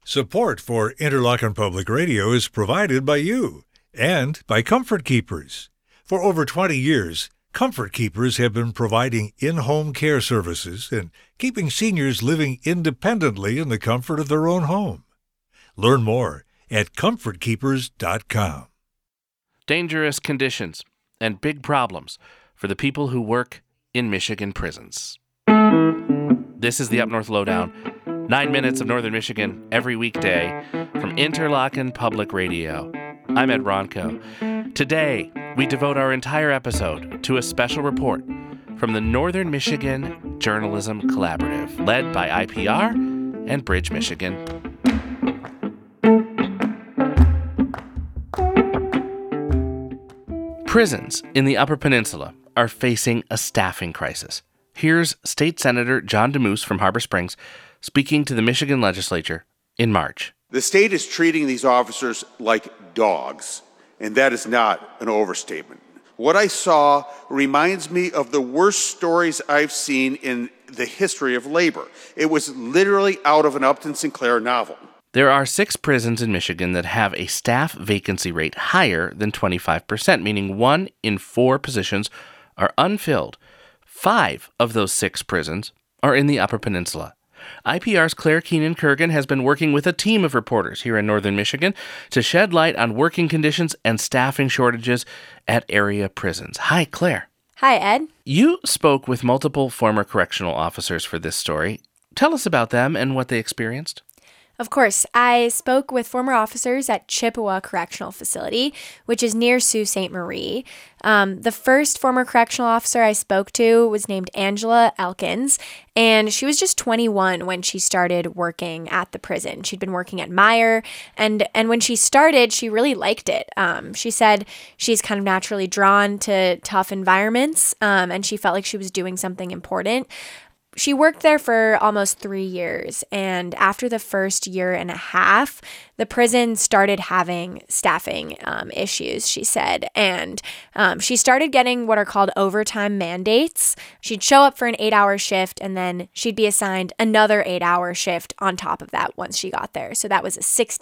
Support for Interlochen Public Radio is provided by you and by Comfort Keepers. For over 20 years, Comfort Keepers have been providing in-home care services and keeping seniors living independently in the comfort of their own home. Learn more at comfortkeepers.com. Dangerous conditions and big problems for the people who work in Michigan prisons. This is the Up North Lowdown. 9 minutes of Northern Michigan every weekday from Interlochen Public Radio. I'm Ed Ronco. Today, we devote our entire episode to a special report from the Northern Michigan Journalism Collaborative, led by IPR and Bridge, Michigan. Prisons in the Upper Peninsula are facing a staffing crisis. Here's State Senator John DeMoose from Harbor Springs speaking to the Michigan legislature in March. The state is treating these officers like dogs, and that is not an overstatement. What I saw reminds me of the worst stories I've seen in the history of labor. It was literally out of an Upton Sinclair novel. There are 6 prisons in Michigan that have a staff vacancy rate higher than 25%, meaning 1 in 4 positions are unfilled. 5 of those 6 prisons are in the Upper Peninsula. IPR's Claire Keenan-Kurgan has been working with a team of reporters here in Northern Michigan to shed light on working conditions and staffing shortages at area prisons. Hi, Claire. Hi, Ed. You spoke with multiple former correctional officers for this story. Tell us about them and what they experienced. Of course, I spoke with former officers at Chippewa Correctional Facility, which is near Sault Ste. Marie. The first former correctional officer I spoke to was named Angela Elkins, and she was just 21 when she started working at the prison. She'd been working at Meyer, and when she started, she really liked it. She said she's kind of naturally drawn to tough environments, and she felt like she was doing something important. She worked there for almost 3 years, and after the first year and a half, the prison started having staffing issues, she said, and she started getting what are called overtime mandates. She'd show up for an 8-hour shift, and then she'd be assigned another 8-hour shift on top of that once she got there. So that was a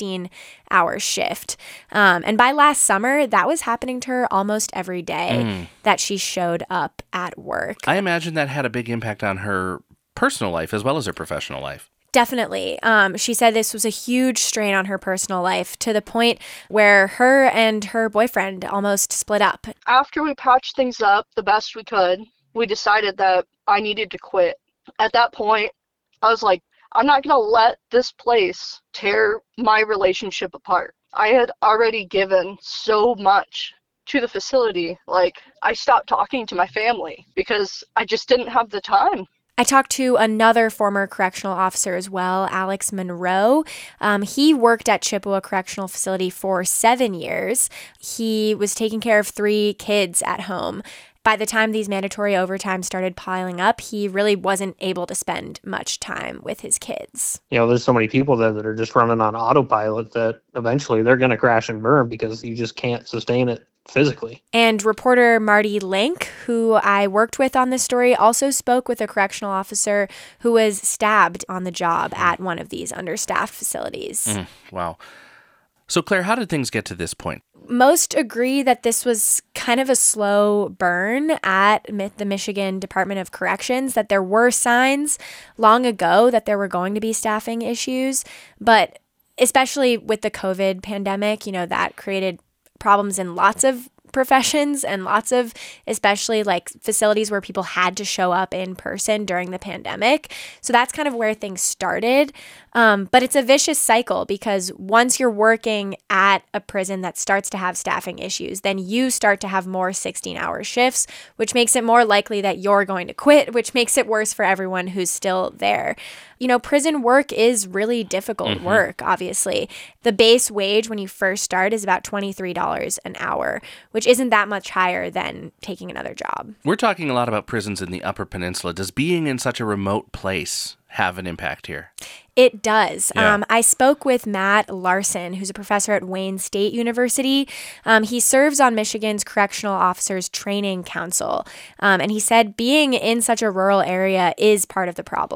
16-hour shift. And by last summer, that was happening to her almost every day that she showed up at work. I imagine that had a big impact on her personal life as well as her professional life. Definitely. She said this was a huge strain on her personal life to the point where her and her boyfriend almost split up. After we patched things up the best we could, we decided that I needed to quit. At that point, I was like, I'm not going to let this place tear my relationship apart. I had already given so much to the facility. Like, I stopped talking to my family because I just didn't have the time. I talked to another former correctional officer as well, Alex Monroe. He worked at Chippewa Correctional Facility for 7 years. He was taking care of 3 kids at home. By the time these mandatory overtime started piling up, he really wasn't able to spend much time with his kids. You know, there's so many people there that are just running on autopilot that eventually they're going to crash and burn because you just can't sustain it physically. And reporter Marty Link, who I worked with on this story, also spoke with a correctional officer who was stabbed on the job at one of these understaffed facilities. Wow. So, Claire, how did things get to this point? Most agree that this was kind of a slow burn at the Michigan Department of Corrections, that there were signs long ago that there were going to be staffing issues, but especially with the COVID pandemic, you know, that created problems in lots of professions and lots of, especially like facilities where people had to show up in person during the pandemic. So that's kind of where things started. But it's a vicious cycle because once you're working at a prison that starts to have staffing issues, then you start to have more 16-hour shifts, which makes it more likely that you're going to quit, which makes it worse for everyone who's still there. You know, prison work is really difficult work, obviously. The base wage when you first start is about $23 an hour, which isn't that much higher than taking another job. We're talking a lot about prisons in the Upper Peninsula. Does being in such a remote place have an impact here? It does. Yeah. I spoke with Matt Larson, who's a professor at Wayne State University. He serves on Michigan's Correctional Officers Training Council. And he said being in such a rural area is part of the problem.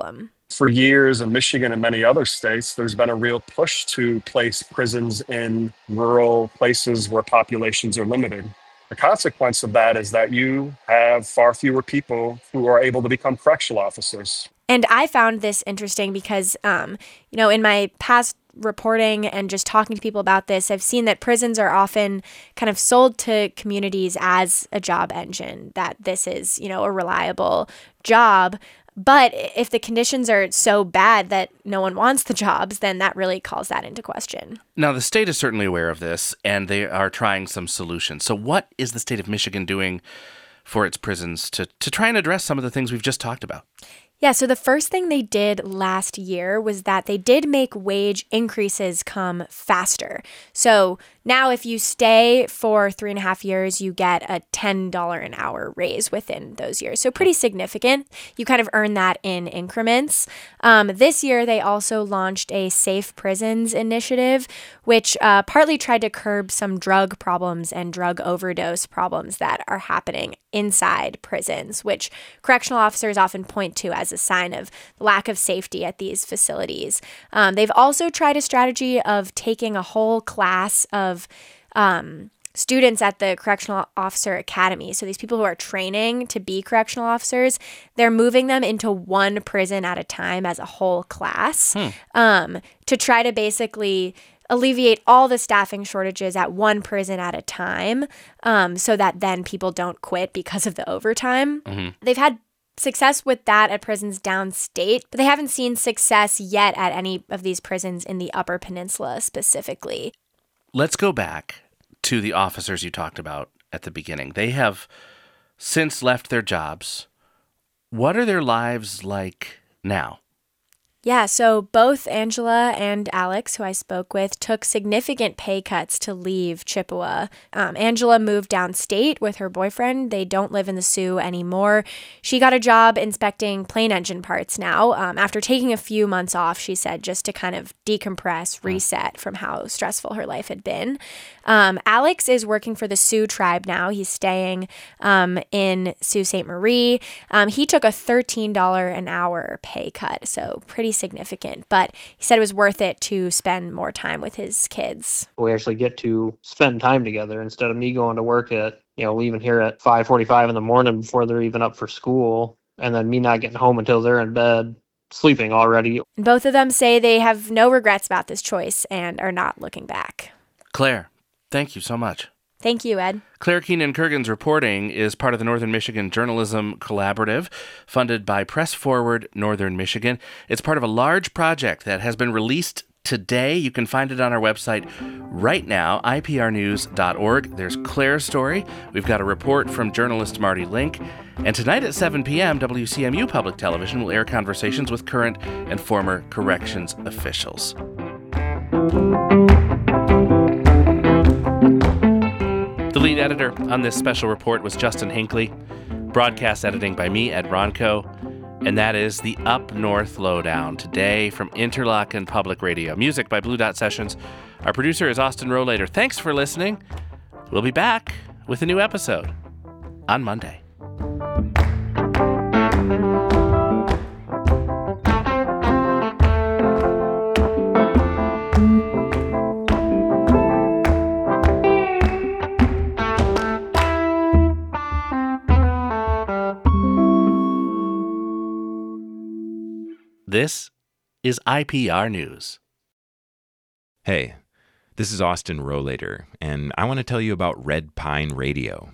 For years in Michigan and many other states, there's been a real push to place prisons in rural places where populations are limited. The consequence of that is that you have far fewer people who are able to become correctional officers. And I found this interesting because, in my past reporting and just talking to people about this, I've seen that prisons are often kind of sold to communities as a job engine, that this is, a reliable job. But if the conditions are so bad that no one wants the jobs, then that really calls that into question. Now, the state is certainly aware of this, and they are trying some solutions. So what is the state of Michigan doing for its prisons to try and address some of the things we've just talked about? Yeah, so the first thing they did last year was that they did make wage increases come faster. So now if you stay for 3.5 years, you get a $10 an hour raise within those years. So pretty significant. You kind of earn that in increments. This year, they also launched a Safe Prisons initiative, which partly tried to curb some drug problems and drug overdose problems that are happening inside prisons, which correctional officers often point to as a sign of the lack of safety at these facilities. They've also tried a strategy of taking a whole class of students at the Correctional Officer Academy. So these people who are training to be correctional officers, they're moving them into one prison at a time as a whole class to try to basically alleviate all the staffing shortages at one prison at a time so that then people don't quit because of the overtime. Mm-hmm. They've had success with that at prisons downstate, but they haven't seen success yet at any of these prisons in the Upper Peninsula specifically. Let's go back to the officers you talked about at the beginning. They have since left their jobs. What are their lives like now? Yeah, so both Angela and Alex, who I spoke with, took significant pay cuts to leave Chippewa. Angela moved downstate with her boyfriend. They don't live in the Sioux anymore. She got a job inspecting plane engine parts now. After taking a few months off, she said, just to kind of decompress, reset from how stressful her life had been. Alex is working for the Sioux tribe now. He's staying in Sault Ste. Marie. He took a $13 an hour pay cut, so pretty significant, but he said it was worth it to spend more time with his kids. We actually get to spend time together instead of me going to work at, leaving here at 5:45 in the morning before they're even up for school, and then me not getting home until they're in bed, sleeping already. Both of them say they have no regrets about this choice and are not looking back. Claire, thank you so much. Thank you, Ed. Claire Keenan-Kurgan's reporting is part of the Northern Michigan Journalism Collaborative, funded by Press Forward Northern Michigan. It's part of a large project that has been released today. You can find it on our website right now, iprnews.org. There's Claire's story. We've got a report from journalist Marty Link. And tonight at 7 p.m., WCMU Public Television will air conversations with current and former corrections officials. The lead editor on this special report was Justin Hinckley. Broadcast editing by me, Ed Ronco. And that is the Up North Lowdown today from Interlochen Public Radio. Music by Blue Dot Sessions. Our producer is Austin Rohlater. Thanks for listening. We'll be back with a new episode on Monday. This is IPR News. Hey, this is Austin Rohlater, and I want to tell you about Red Pine Radio.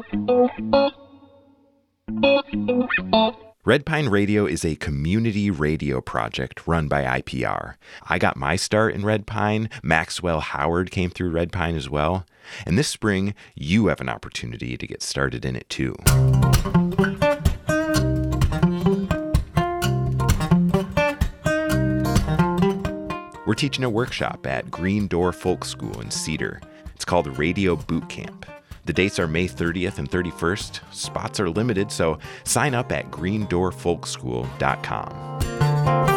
Red Pine Radio is a community radio project run by IPR. I got my start in Red Pine. Maxwell Howard came through Red Pine as well. And this spring, you have an opportunity to get started in it too. We're teaching a workshop at Green Door Folk School in Cedar. It's called Radio Boot Camp. The dates are May 30th and 31st. Spots are limited, so sign up at greendoorfolkschool.com.